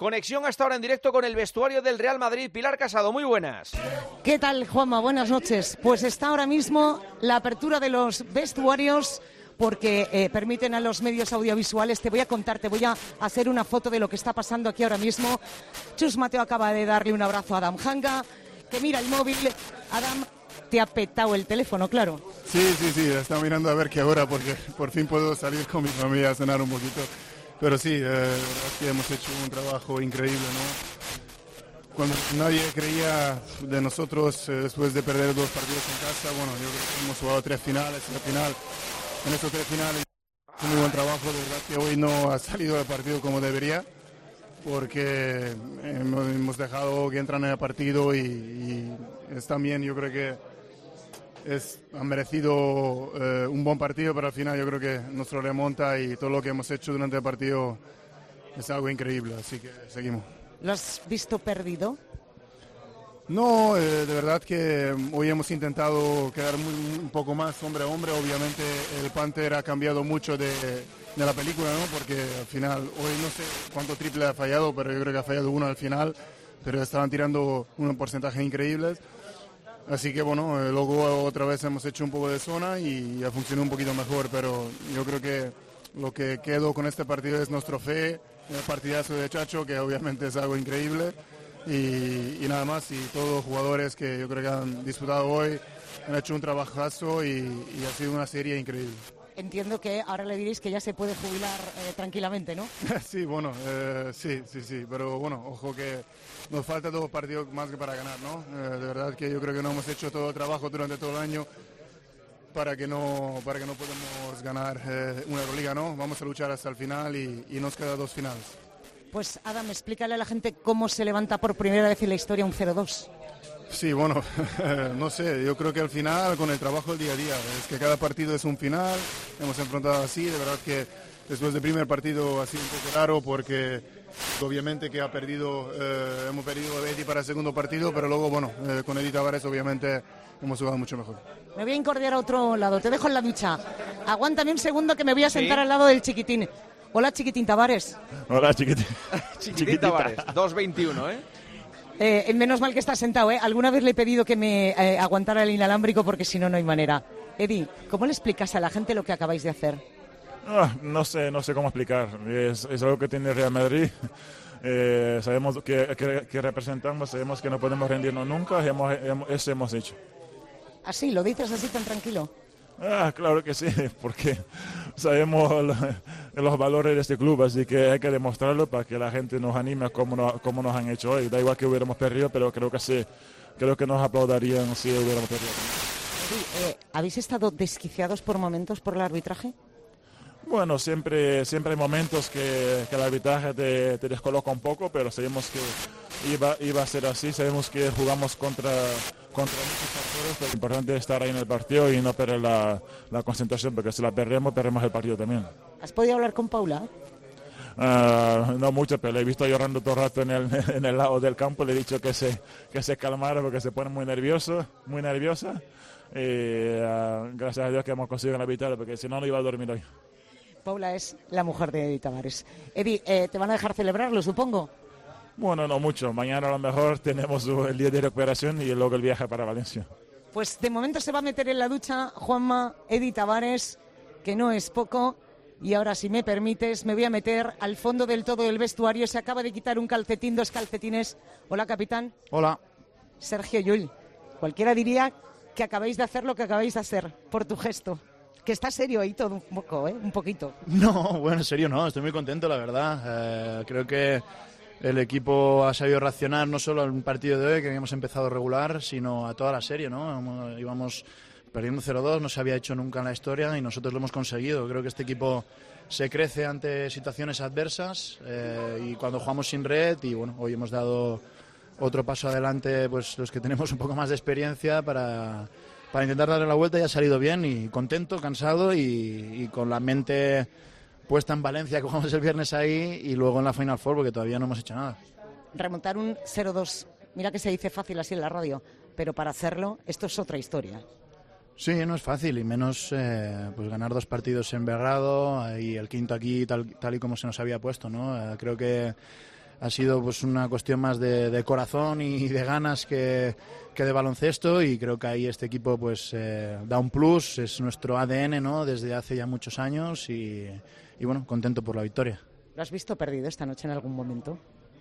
Conexión hasta ahora en directo con el vestuario del Real Madrid. Pilar Casado, muy buenas. ¿Qué tal, Juanma? Buenas noches. Pues está ahora mismo la apertura de los vestuarios porque permiten a los medios audiovisuales. Te voy a contar, te voy a hacer una foto de lo que está pasando aquí ahora mismo. Chus Mateo acaba de darle un abrazo a Adam Hanga, que mira el móvil. Adam, te ha petado el teléfono, claro. Sí, está mirando a ver qué hora, porque por fin puedo salir con mi familia a cenar un poquito. Pero sí, la verdad es que hemos hecho un trabajo increíble, ¿no? Cuando nadie creía de nosotros después de perder 2 partidos en casa, bueno, yo creo que hemos jugado 3 finales, y al final, en estos 3 finales, un muy buen trabajo. De verdad que hoy no ha salido el partido como debería, porque hemos dejado que entran en el partido y es también, yo creo que han merecido un buen partido, pero al final yo creo que nuestra remonta y todo lo que hemos hecho durante el partido es algo increíble, así que seguimos. ¿Lo has visto perdido? No, de verdad que hoy hemos intentado quedar un poco más hombre a hombre. Obviamente el Panther ha cambiado mucho de la película, ¿no? Porque al final, hoy no sé cuánto triple ha fallado, pero yo creo que ha fallado 1 al final, pero estaban tirando un porcentaje increíble. Así que bueno, luego otra vez hemos hecho un poco de zona y ha funcionado un poquito mejor, pero yo creo que lo que quedó con este partido es nuestro fe, el partidazo de Chacho, que obviamente es algo increíble, y nada más, y todos los jugadores que yo creo que han disputado hoy han hecho un trabajazo y ha sido una serie increíble. Entiendo que ahora le diréis que ya se puede jubilar tranquilamente, ¿no? Sí, bueno, sí, pero bueno, ojo que nos falta 2 partidos más que para ganar, ¿no? De verdad que yo creo que no hemos hecho todo el trabajo durante todo el año para que no podamos ganar una Euroliga, ¿no? Vamos a luchar hasta el final y nos quedan 2 finales. Pues Adam, explícale a la gente cómo se levanta por primera vez en la historia un 0-2. Sí, bueno, no sé, yo creo que al final con el trabajo del día a día, es que cada partido es un final, hemos enfrentado así, de verdad que después del primer partido ha sido un poco raro porque obviamente que hemos perdido a Eddie para el segundo partido, pero luego, bueno, con Eddie Tavares obviamente hemos jugado mucho mejor. Me voy a incordiar a otro lado, te dejo en la ducha. Aguántame un segundo que me voy a sentar al lado del chiquitín. Hola, chiquitín Tavares. Hola, chiquitín. Chiquitín Tavares, 2.21, ¿eh? Menos mal que está sentado, ¿eh? Alguna vez le he pedido que me aguantara el inalámbrico porque si no, no hay manera. Eddie, ¿cómo le explicas a la gente lo que acabáis de hacer? No sé cómo explicar. Es algo que tiene Real Madrid. Sabemos que representamos, sabemos que no podemos rendirnos nunca. Eso hemos hecho. ¿Así? ¿Lo dices así tan tranquilo? Claro que sí, porque sabemos los valores de este club, así que hay que demostrarlo para que la gente nos anime como nos han hecho hoy. Da igual que hubiéramos perdido, pero creo que nos aplaudirían si hubiéramos perdido. Sí, ¿habéis estado desquiciados por momentos por el arbitraje? Bueno, siempre hay momentos que el arbitraje te descoloca un poco, pero sabemos que iba a ser así. Sabemos que jugamos contra muchos factores, pero lo importante es estar ahí en el partido y no perder la concentración, porque si la perdemos el partido también. ¿Has podido hablar con Paula? No mucho, pero la he visto llorando todo el rato en el lado del campo. Le he dicho que se calmara porque se pone muy nerviosa. Gracias a Dios que hemos conseguido la victoria, porque si no, no iba a dormir hoy. Paula es la mujer de Eddie Tavares. Eddie, ¿te van a dejar celebrarlo, supongo? Bueno, no mucho. Mañana a lo mejor tenemos el día de recuperación y luego el viaje para Valencia. Pues de momento se va a meter en la ducha Juanma, Eddie Tavares, que no es poco. Y ahora, si me permites, me voy a meter al fondo del todo del vestuario. Se acaba de quitar un calcetín, 2 calcetines. Hola, capitán. Hola. Sergio Llull. Cualquiera diría que acabáis de hacer lo que acabáis de hacer por tu gesto. Que está serio ahí todo un poco, un poquito. No, bueno, en serio no, estoy muy contento, la verdad. Creo que el equipo ha sabido reaccionar no solo al partido de hoy, que habíamos empezado regular, sino a toda la serie, ¿no? Íbamos perdiendo 0-2, no se había hecho nunca en la historia y nosotros lo hemos conseguido. Creo que este equipo se crece ante situaciones adversas y cuando jugamos sin red, y bueno, hoy hemos dado otro paso adelante, pues los que tenemos un poco más de experiencia para intentar darle la vuelta, y ha salido bien, y contento, cansado y con la mente puesta en Valencia, que jugamos el viernes ahí, y luego en la Final Four, porque todavía no hemos hecho nada. Remontar un 0-2, mira que se dice fácil así en la radio, pero para hacerlo esto es otra historia. Sí, no es fácil, y menos pues ganar 2 partidos en Belgrado y el quinto aquí tal y como se nos había puesto, ¿no? Creo que ha sido pues una cuestión más de corazón y de ganas que de baloncesto, y creo que ahí este equipo pues da un plus, es nuestro ADN, ¿no?, desde hace ya muchos años, y bueno, contento por la victoria. ¿Lo has visto perdido esta noche en algún momento?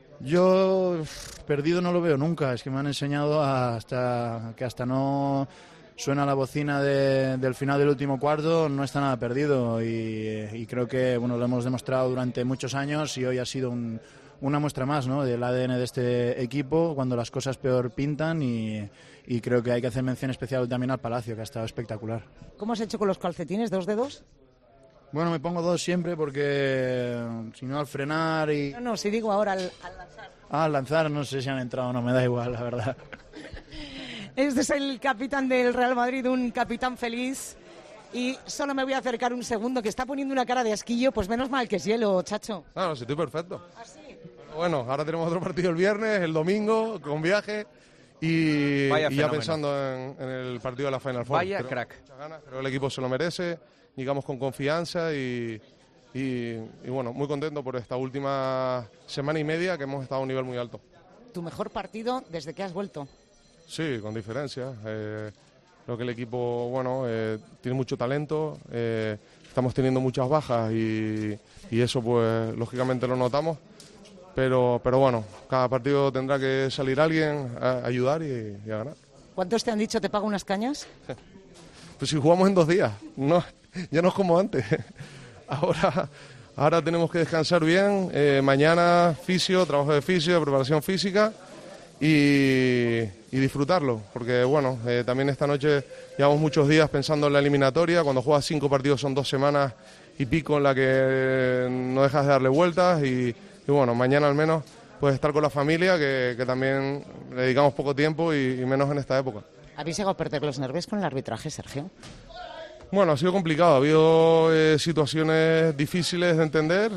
Yo perdido no lo veo nunca, es que me han enseñado hasta no suena la bocina del final del último cuarto, no está nada perdido, y creo que bueno, lo hemos demostrado durante muchos años, y hoy ha sido una muestra más, ¿no?, del ADN de este equipo cuando las cosas peor pintan, y creo que hay que hacer mención especial también al Palacio, que ha estado espectacular. ¿Cómo has hecho con los calcetines? ¿2 dedos? Bueno, me pongo 2 siempre porque si no al frenar y... No, si digo ahora al lanzar. Al lanzar no sé si han entrado o no, me da igual, la verdad. Este es el capitán del Real Madrid, un capitán feliz. Y solo me voy a acercar un segundo, que está poniendo una cara de asquillo, pues menos mal que es hielo, chacho. No, sí, estoy perfecto. ¿Ah, sí? Bueno, ahora tenemos otro partido el viernes, el domingo, con viaje, y ya pensando en el partido de la Final Four. Vaya crack. Muchas ganas, creo que el equipo se lo merece, llegamos con confianza y bueno, muy contento por esta última semana y media que hemos estado a un nivel muy alto. ¿Tu mejor partido desde que has vuelto? Sí, con diferencia. Creo que el equipo, bueno, tiene mucho talento, estamos teniendo muchas bajas y eso pues lógicamente lo notamos, pero bueno, cada partido tendrá que salir alguien a ayudar y a ganar. ¿Cuántos te han dicho te pago unas cañas? Pues si jugamos en 2 días, no, ya no es como antes. Ahora tenemos que descansar bien, mañana fisio, trabajo de fisio, de preparación física y disfrutarlo, porque bueno, también esta noche llevamos muchos días pensando en la eliminatoria. Cuando juegas 5 partidos son 2 semanas y pico en la que no dejas de darle vueltas, y bueno, mañana al menos puedes estar con la familia, que también le dedicamos poco tiempo y menos en esta época. ¿Habéis llegado a perder los nervios con el arbitraje, Sergio? Bueno, ha sido complicado, ha habido situaciones difíciles de entender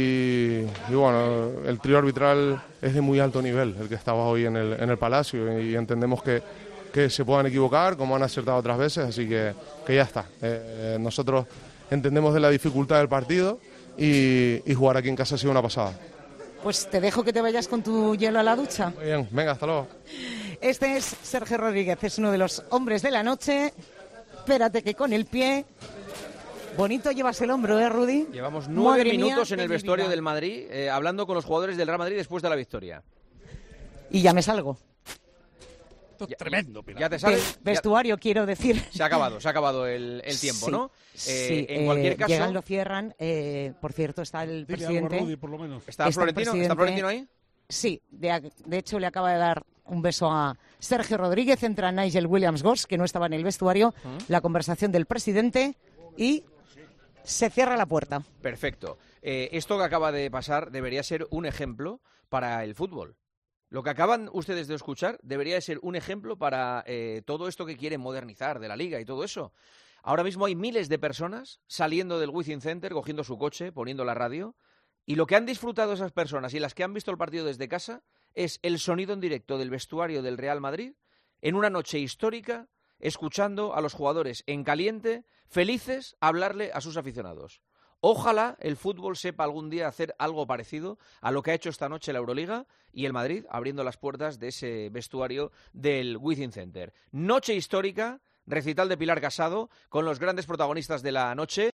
y bueno, el trío arbitral es de muy alto nivel, el que estaba hoy en el Palacio, y entendemos que se puedan equivocar como han acertado otras veces, así que ya está. Nosotros entendemos de la dificultad del partido y jugar aquí en casa ha sido una pasada. Pues te dejo que te vayas con tu hielo a la ducha. Muy bien, venga, hasta luego. Este es Sergio Rodríguez, es uno de los hombres de la noche. Espérate que con el pie... Bonito llevas el hombro, ¿eh, Rudy? Llevamos 9 minutos en el qué vestuario vida. del Madrid, hablando con los jugadores del Real Madrid después de la victoria. Y ya me salgo. Tremendo, Pilar. ¿Ya te sales? Vestuario, quiero decir. Se ha acabado el tiempo, Sí, ¿no? sí, En cualquier caso... llegan, lo cierran. Por cierto, está el Dile presidente. algo a Rudy, por lo menos. ¿Está Florentino ahí? Sí, de hecho le acaba de dar un beso a Sergio Rodríguez. Entra Nigel Williams-Goss, que no estaba en el vestuario. La conversación del presidente y se cierra la puerta. Perfecto. Esto que acaba de pasar debería ser un ejemplo para el fútbol. Lo que acaban ustedes de escuchar debería ser un ejemplo para todo esto que quieren modernizar de la Liga y todo eso. Ahora mismo hay miles de personas saliendo del Wizzing Center, cogiendo su coche, poniendo la radio, y lo que han disfrutado esas personas y las que han visto el partido desde casa es el sonido en directo del vestuario del Real Madrid en una noche histórica, escuchando a los jugadores en caliente, felices, hablarle a sus aficionados. Ojalá el fútbol sepa algún día hacer algo parecido a lo que ha hecho esta noche la Euroliga y el Madrid abriendo las puertas de ese vestuario del Wizzing Center. Noche histórica, recital de Pilar Casado con los grandes protagonistas de la noche.